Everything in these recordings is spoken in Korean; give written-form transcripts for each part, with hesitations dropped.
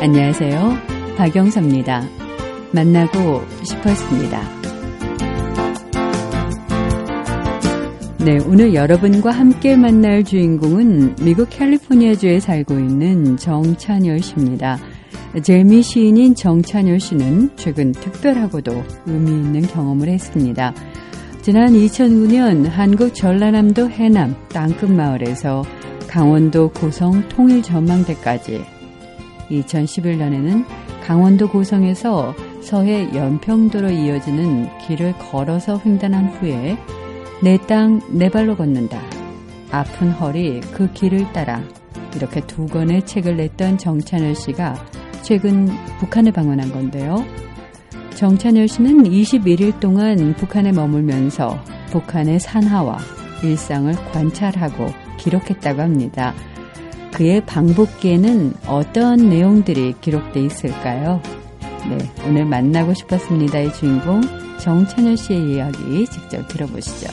안녕하세요. 박영서입니다. 만나고 싶었습니다. 네, 오늘 여러분과 함께 만날 주인공은 미국 캘리포니아주에 살고 있는 정찬열 씨입니다. 재미 시인인 정찬열 씨는 최근 특별하고도 의미 있는 경험을 했습니다. 지난 2009년 한국 전라남도 해남 땅끝마을에서 강원도 고성 통일전망대까지, 2011년에는 강원도 고성에서 서해 연평도로 이어지는 길을 걸어서 횡단한 후에 내 땅 내 발로 걷는다, 아픈 허리 그 길을 따라, 이렇게 2권의 책을 냈던 정찬열 씨가 최근 북한을 방문한 건데요. 정찬열 씨는 21일 동안 북한에 머물면서 북한의 산하와 일상을 관찰하고 기록했다고 합니다. 그의 방북기에는 어떤 내용들이 기록돼 있을까요? 네, 오늘 만나고 싶었습니다의 주인공 정찬열 씨의 이야기 직접 들어보시죠.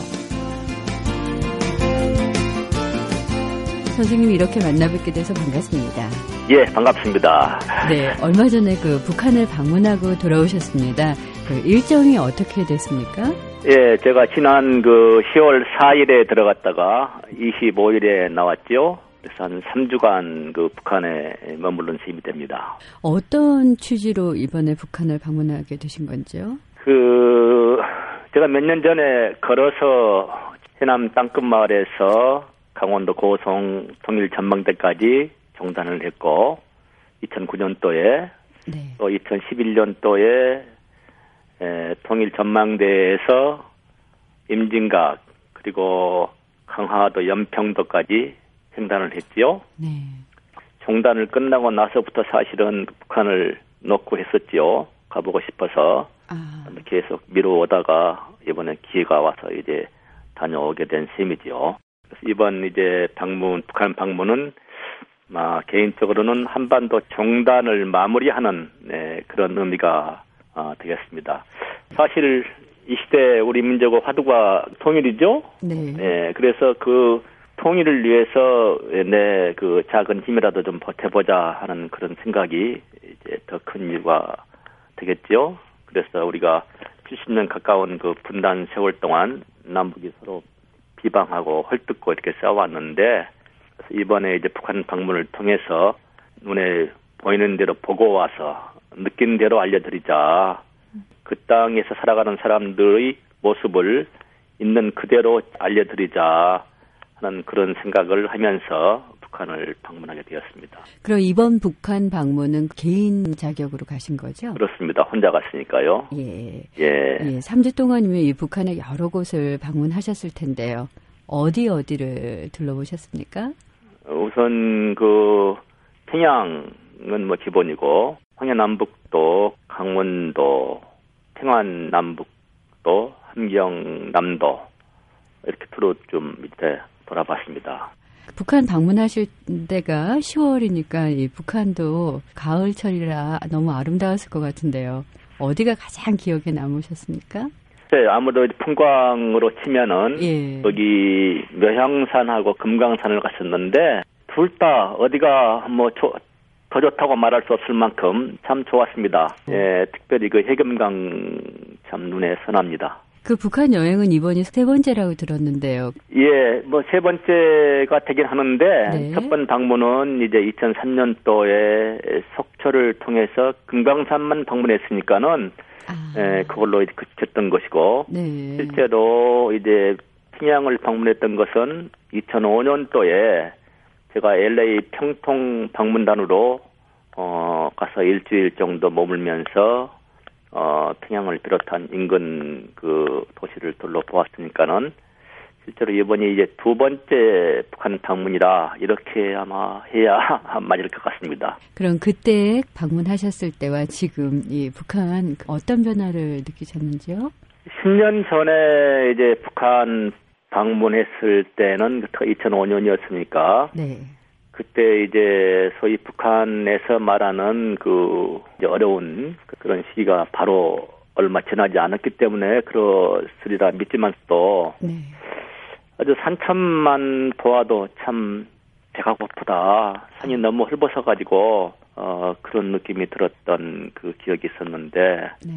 선생님, 이렇게 만나뵙게 돼서 반갑습니다. 예, 반갑습니다. 네, 얼마 전에 북한을 방문하고 돌아오셨습니다. 일정이 어떻게 됐습니까? 예, 제가 지난 10월 4일에 들어갔다가 25일에 나왔죠. 그래서 한 3주간 북한에 머무른 셈이 됩니다. 어떤 취지로 이번에 북한을 방문하게 되신 건지요? 제가 몇 년 전에 걸어서 해남 땅끝마을에서 강원도 고성 통일전망대까지 종단을 했고, 2009년도에 네. 또 2011년도에 통일전망대에서 임진각 그리고 강화도 연평도까지 횡단을 했지요. 네. 종단을 끝나고 나서부터 사실은 북한을 놓고 했었지요. 가보고 싶어서 계속 미루어다가 이번에 기회가 와서 이제 다녀오게 된 셈이지요. 그래서 이번 이제 북한 방문은 개인적으로는 한반도 종단을 마무리하는 그런 의미가 되겠습니다. 사실 이 시대 우리 민족의 화두가 통일이죠. 네. 그래서 그 통일을 위해서 내 작은 힘이라도 좀 보태보자 하는 그런 생각이 이제 더 큰 일과 되겠죠. 그래서 우리가 70년 가까운 분단 세월 동안 남북이 서로 비방하고 헐뜯고 이렇게 싸워왔는데, 그래서 이번에 이제 북한 방문을 통해서 눈에 보이는 대로 보고 와서 느낀 대로 알려드리자. 그 땅에서 살아가는 사람들의 모습을 있는 그대로 알려드리자 하는 그런 생각을 하면서 북한을 방문하게 되었습니다. 그럼 이번 북한 방문은 개인 자격으로 가신 거죠? 그렇습니다. 혼자 갔으니까요. 예. 예. 3주 동안이면 이 북한의 여러 곳을 방문하셨을 텐데요. 어디를 둘러보셨습니까? 우선 평양은 기본이고, 황해남북도, 강원도, 평안남북도, 함경남도 이렇게 두루 좀 밑에 돌아봤습니다. 북한 방문하실 때가 10월이니까 이 북한도 가을철이라 너무 아름다웠을 것 같은데요. 어디가 가장 기억에 남으셨습니까? 네, 아무래도 풍광으로 치면은 예. 여기 묘향산하고 금강산을 갔었는데 둘 다 어디가 더 좋다고 말할 수 없을 만큼 참 좋았습니다. 예, 특별히 해금강 참 눈에 선합니다. 그 북한 여행은 이번이 3번째라고 들었는데요. 예, 3번째가 되긴 하는데, 네. 첫 번 방문은 이제 2003년도에 속초를 통해서 금강산만 방문했으니까는, 그걸로 그쳤던 것이고, 네. 실제로 이제 평양을 방문했던 것은 2005년도에 제가 LA 평통 방문단으로, 가서 일주일 정도 머물면서, 평양을 비롯한 인근 도시를 둘러보았으니까는 실제로 이번이 이제 2번째 북한 방문이라 이렇게 아마 해야 맞을 것 같습니다. 그럼 그때 방문하셨을 때와 지금 이 북한 어떤 변화를 느끼셨는지요? 10년 전에 이제 북한 방문했을 때는 2005년이었으니까 네. 그때 이제 소위 북한에서 말하는 이제 어려운 그런 시기가 바로 얼마 지나지 않았기 때문에 그렇으리라 믿지만서도 네. 아주 산천만 보아도 참 배가 고프다. 산이 너무 헐벗어가지고 그런 느낌이 들었던 그 기억이 있었는데, 네.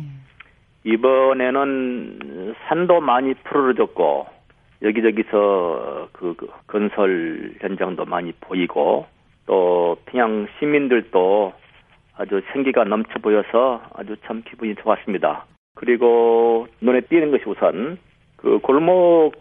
이번에는 산도 많이 푸르러졌고, 여기저기서 그 건설 현장도 많이 보이고, 또 평양 시민들도 아주 생기가 넘쳐 보여서 아주 참 기분이 좋았습니다. 그리고 눈에 띄는 것이 우선 그 골목에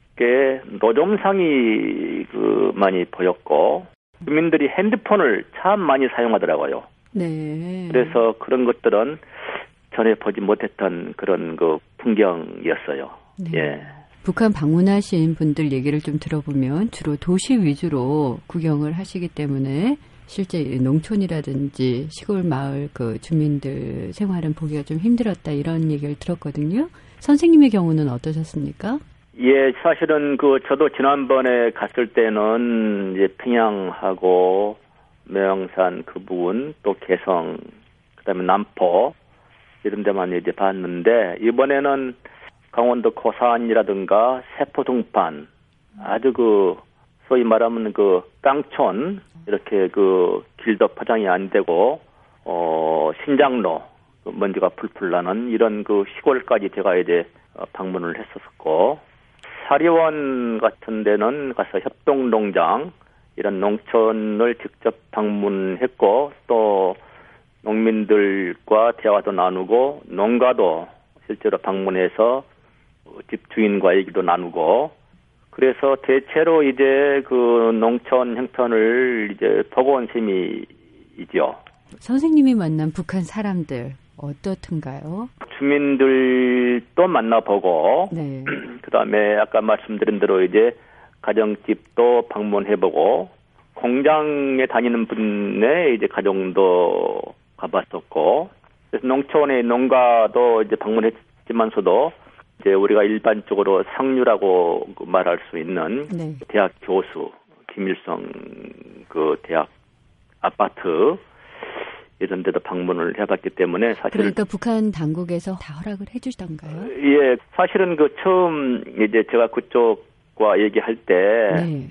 노점상이 많이 보였고, 주민들이 핸드폰을 참 많이 사용하더라고요. 네. 그래서 그런 것들은 전에 보지 못했던 그런 그 풍경이었어요. 네. 예. 북한 방문하신 분들 얘기를 좀 들어보면 주로 도시 위주로 구경을 하시기 때문에 실제 농촌이라든지 시골 마을 그 주민들 생활은 보기가 좀 힘들었다 이런 얘기를 들었거든요. 선생님의 경우는 어떠셨습니까? 예, 사실은 저도 지난번에 갔을 때는 이제 평양하고 매왕산 그 부분, 또 개성, 그다음에 남포 이런 데만 이제 봤는데, 이번에는 강원도 고산이라든가 세포동판, 아주 소위 말하면 깡촌, 이렇게 길도 포장이 안 되고, 신장로, 먼지가 풀풀 나는 이런 시골까지 제가 이제 방문을 했었고, 사리원 같은 데는 가서 협동농장, 이런 농촌을 직접 방문했고, 또 농민들과 대화도 나누고, 농가도 실제로 방문해서 집 주인과 얘기도 나누고, 그래서 대체로 이제 농촌 형편을 이제 보고 온 셈이죠. 선생님이 만난 북한 사람들 어떻든가요? 주민들도 만나보고, 네. 그다음에 아까 말씀드린 대로 이제 가정집도 방문해보고, 공장에 다니는 분의 이제 가정도 가봤었고, 그래서 농촌의 농가도 이제 방문했지만서도 이제 우리가 일반적으로 상류라고 말할 수 있는 네. 대학 교수, 김일성 대학 아파트 이런 데도 방문을 해봤기 때문에 사실 그러니까 북한 당국에서 다 허락을 해주시던가요? 예, 사실은 처음 이제 제가 그쪽과 얘기할 때 네.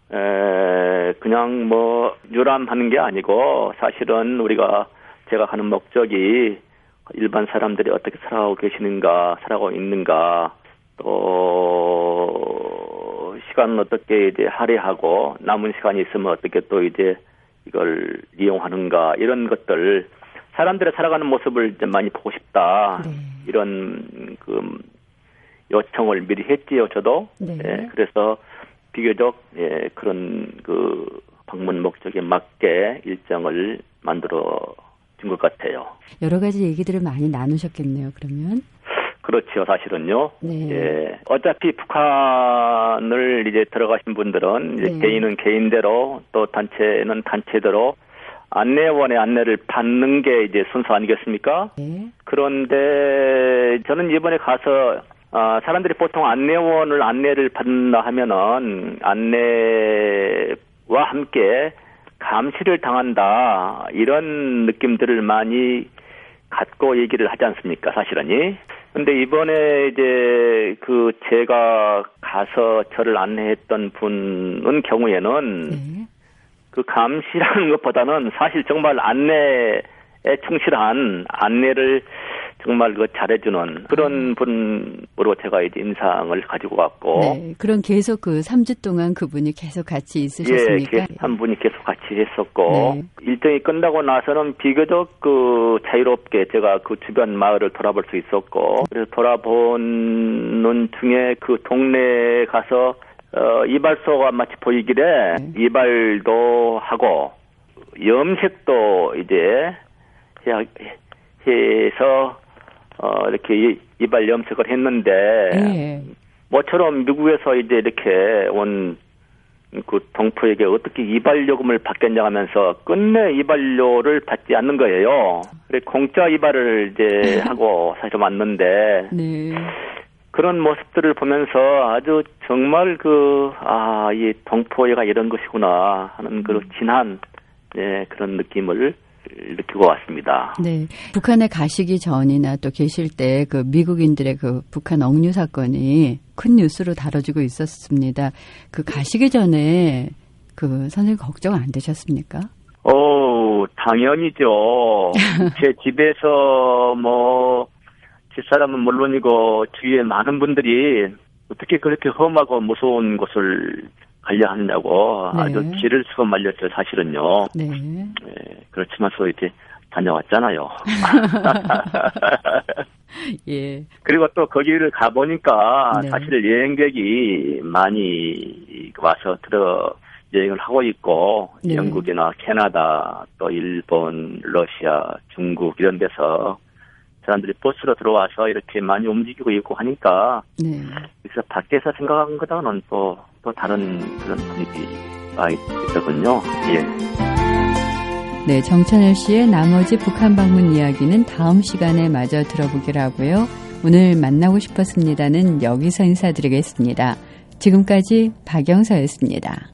그냥 유람하는 게 아니고 사실은 제가 가는 목적이 일반 사람들이 어떻게 살아가고 계시는가, 살아가고 있는가, 또 시간은 어떻게 이제 할애하고 남은 시간이 있으면 어떻게 또 이제 이걸 이용하는가, 이런 것들, 사람들의 살아가는 모습을 이제 많이 보고 싶다. 네. 이런 요청을 미리 했지요, 저도. 네. 예, 그래서 비교적 그런 방문 목적에 맞게 일정을 만들어 준 것 같아요. 여러 가지 얘기들을 많이 나누셨겠네요, 그러면. 그렇죠, 사실은요. 네. 예. 어차피 북한을 이제 들어가신 분들은 이제 네. 개인은 개인대로, 또 단체는 단체대로 안내원의 안내를 받는 게 이제 순서 아니겠습니까? 네. 그런데 저는 이번에 가서 사람들이 보통 안내를 받는다 하면은 안내와 함께 감시를 당한다, 이런 느낌들을 많이 갖고 얘기를 하지 않습니까, 사실은. 근데 이번에 이제 제가 가서 저를 안내했던 분은 경우에는 네. 감시라는 것보다는 사실 정말 안내에 충실한 안내를 정말 잘해주는 그런 분으로 제가 이제 인상을 가지고 갔고. 네. 그럼 계속 3주 동안 그분이 계속 같이 있으셨습니까? 예, 한 분이 계속 같이 했었고. 네. 일정이 끝나고 나서는 비교적 자유롭게 제가 주변 마을을 돌아볼 수 있었고, 그래서 돌아보는 중에 동네에 가서 이발소가 마치 보이길래 이발도 하고 염색도 이제 해서 이렇게 이발 염색을 했는데, 네. 모처럼 미국에서 이제 이렇게 온 동포에게 어떻게 이발요금을 받겠냐 하면서 끝내 이발료를 받지 않는 거예요. 그래 공짜 이발을 이제 하고 사실 왔는데, 네. 그런 모습들을 보면서 아주 정말 이 동포애가 이런 것이구나 하는 진한 그런 느낌을 느끼고 왔습니다. 네. 북한에 가시기 전이나 또 계실 때 미국인들의 북한 억류 사건이 큰 뉴스로 다뤄지고 있었습니다. 가시기 전에 선생님 걱정 안 되셨습니까? 당연히죠. 제 집에서 집사람은 물론이고 주위에 많은 분들이 어떻게 그렇게 험하고 무서운 곳을 가려 하느냐고 네. 아주 지를 수가 말렸죠, 사실은요. 네. 네, 그렇지만 또 이렇게 다녀왔잖아요. 예. 그리고 또 거기를 가보니까 네. 사실 여행객이 많이 와서 여행을 하고 있고, 네. 영국이나 캐나다, 또 일본, 러시아, 중국 이런 데서 사람들이 버스로 들어와서 이렇게 많이 움직이고 있고 하니까, 네. 그래서 밖에서 생각한 것과는 또 다른 그런 분위기가 있더군요. 예. 네, 정찬열 씨의 나머지 북한 방문 이야기는 다음 시간에 마저 들어보기로 하고요. 오늘 만나고 싶었습니다는 여기서 인사드리겠습니다. 지금까지 박영서였습니다.